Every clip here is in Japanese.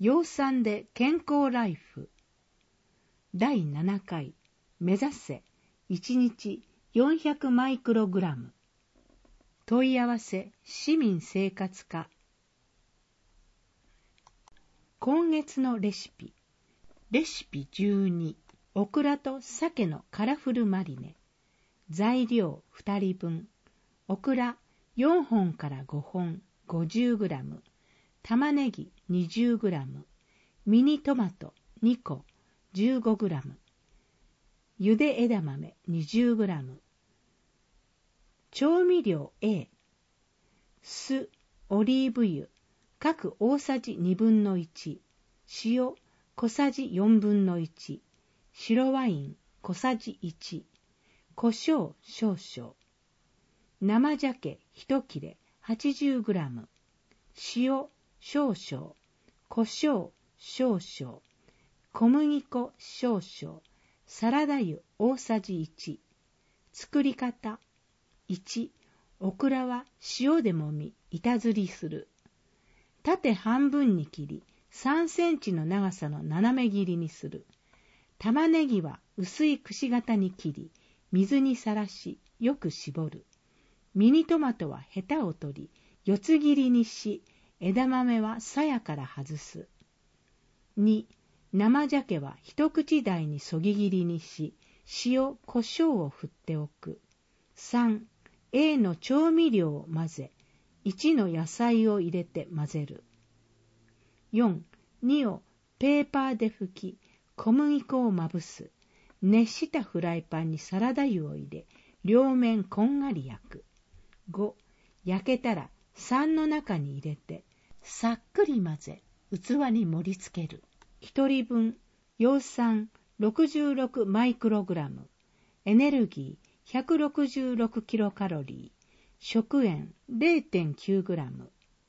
養蚕で健康ライフ第7回目指せ1日400マイクログラム問い合わせ市民生活課。今月のレシピ12オクラと鮭のカラフルマリネ。材料2人分。オクラ4本から5本 50g、 玉ねぎ 20g、 ミニトマト2個 15g、 ゆで枝豆 20g。 調味料 A、 酢、オリーブ油各大さじ1/2、塩小さじ1/4、白ワイン小さじ1、胡椒少々、生鮭1切れ 80g、 塩少々、胡椒少々、小麦粉少々、サラダ油大さじ1。作り方1、オクラは塩でもみ板ずりする。縦半分に切り3センチの長さの斜め切りにする。玉ねぎは薄いくし形に切り水にさらしよく絞る。ミニトマトはヘタを取り四つ切りにし、枝豆は鞘から外す。2、生鮭は一口大にそぎ切りにし、塩胡椒を振っておく。3、A の調味料を混ぜ、1の野菜を入れて混ぜる。4、2をペーパーで拭き、小麦粉をまぶす。熱したフライパンにサラダ油を入れ、両面こんがり焼く。5、焼けたら3の中に入れて、さっくり混ぜ、器に盛り付ける。1人分、葉酸66マイクログラム、エネルギー166キロカロリー、食塩 0.9 グラム。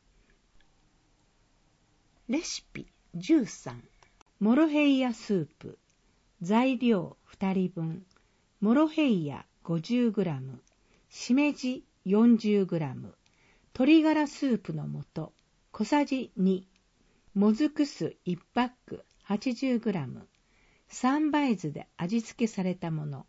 レシピ13、モロヘイヤスープ。材料2人分。モロヘイヤ 50g、 しめじ 40g、 鶏ガラスープの素小さじ2、もずく酢1パック 80g、 三杯酢で味付けされたもの。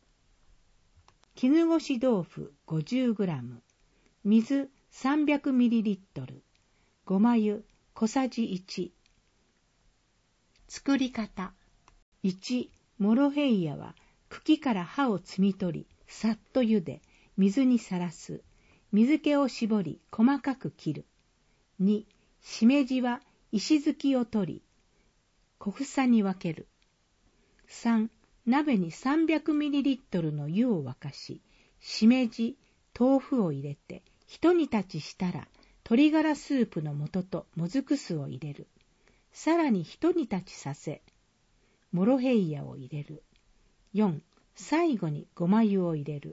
絹ごし豆腐 50g、 水 300ml、 ごま油小さじ1。作り方1、モロヘイヤは茎から葉を摘み取り、さっと茹で、水にさらす。水気を絞り、細かく切る。2、しめじは石突きを取り、小房に分ける。3、鍋に 300ml の湯を沸かし、しめじ、豆腐を入れて、一煮立ちしたら、鶏ガラスープの素ともずく酢を入れる。さらに一煮立ちさせ、モロヘイヤを入れる。4、最後にごま油を入れる。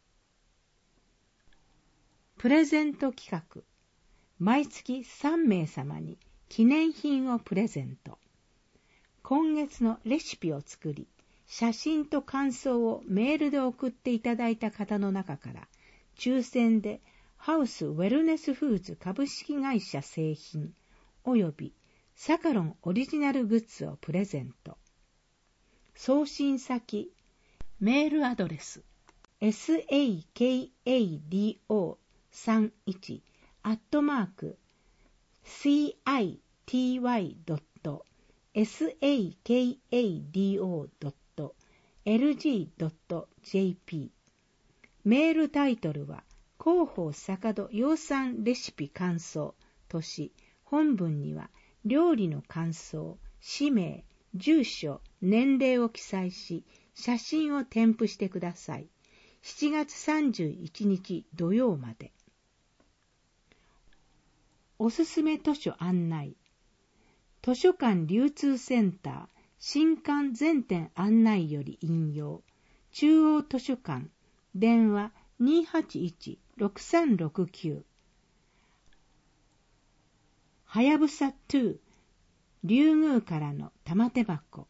プレゼント企画。毎月3名様に記念品をプレゼント。今月のレシピを作り、写真と感想をメールで送っていただいた方の中から、抽選でハウスウェルネスフーズ株式会社製品およびサカロンオリジナルグッズをプレゼント。送信先、メールアドレス sakado.city.sakado.lg.jp。 メールタイトルは広報坂戸養蚕レシピ感想とし、本文には料理の感想、氏名、住所、年齢を記載し、写真を添付してください。7月31日土曜まで。おすすめ図書案内。図書館流通センター新館全店案内より引用。中央図書館電話 281-6369。 はやぶさ2竜宮からの玉手箱。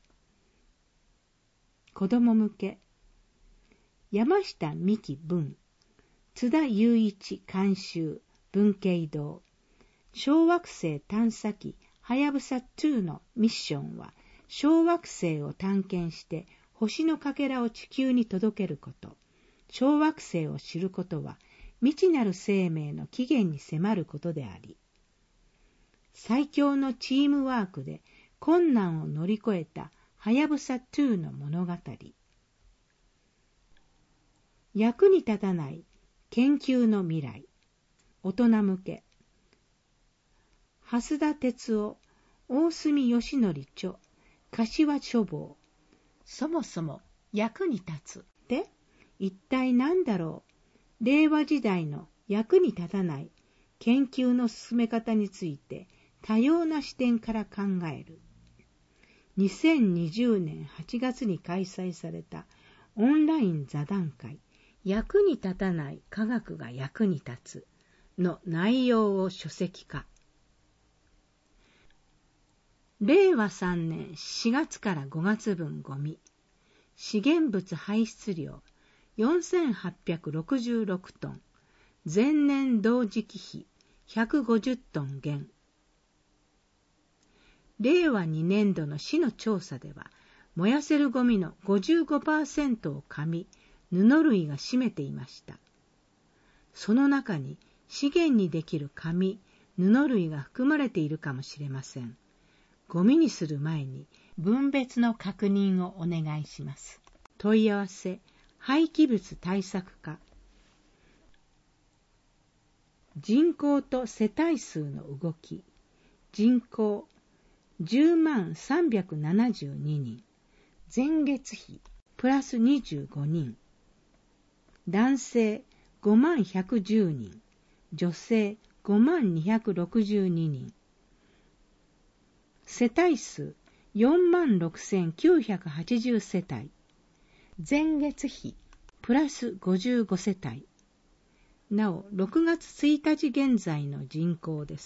子供向け。山下美希文、津田雄一監修、文慶堂。小惑星探査機はやぶさ2のミッションは、小惑星を探検して星のかけらを地球に届けること。小惑星を知ることは、未知なる生命の起源に迫ることであり、最強のチームワークで困難を乗り越えたはやぶさ2の物語。役に立たない研究の未来。大人向け。蓮田哲夫、大隅義則著、柏書房。そもそも役に立つって一体何だろう。令和時代の役に立たない研究の進め方について多様な視点から考える。2020年8月に開催されたオンライン座談会、役に立たない科学が役に立つの内容を書籍化。令和3年4月から5月分ゴミ、資源物排出量4866トン、前年同時期比150トン減。令和2年度の市の調査では、燃やせるゴミの 55% を紙、布類が占めていました。その中に資源にできる紙、布類が含まれているかもしれません。ゴミにする前に分別の確認をお願いします。問い合わせ、廃棄物対策課。人口と世帯数の動き。人口10372人。前月比プラス25人。男性51110人。女性50262人。世帯数46980世帯。前月比プラス55世帯。なお、6月1日現在の人口です。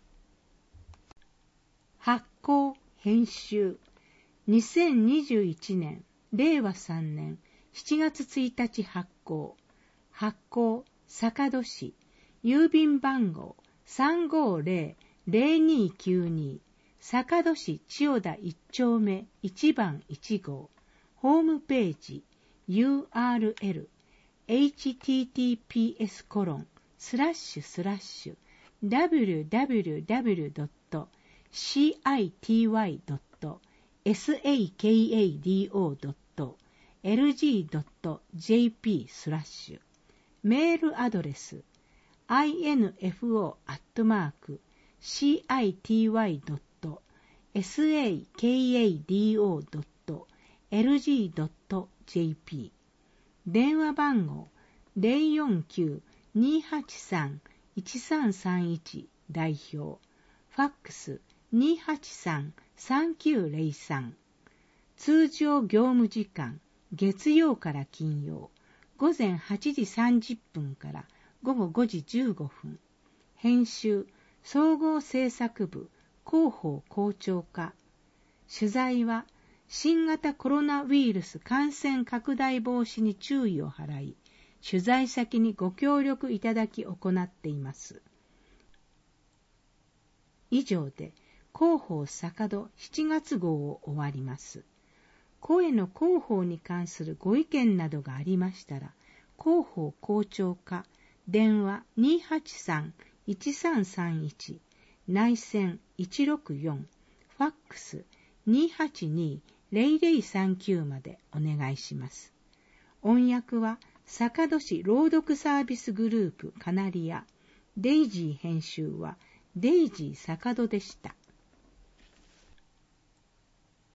発行、編集。2021年、令和3年7月1日発行。発行、坂戸市。郵便番号350-0292。坂戸市千代田1丁目1番1号。ホームページ URL https://www.city.sakado.lg.jp/ メールアドレス info@city.sakado.lg.jp 電話番号 049-283-1331 代表。ファックス 283-3903。通常業務時間月曜から金曜午前8時30分から午後5時15分。編集総合制作部広報校長課。取材は新型コロナウイルス感染拡大防止に注意を払い、取材先にご協力いただき行っています。以上で広報坂戸7月号を終わります。声の広報に関するご意見などがありましたら、広報校長課電話 283-1331 内線164ファックス 282-0039 までお願いします。音訳は坂戸市朗読サービスグループカナリア。デイジー編集はデイジー坂戸でした。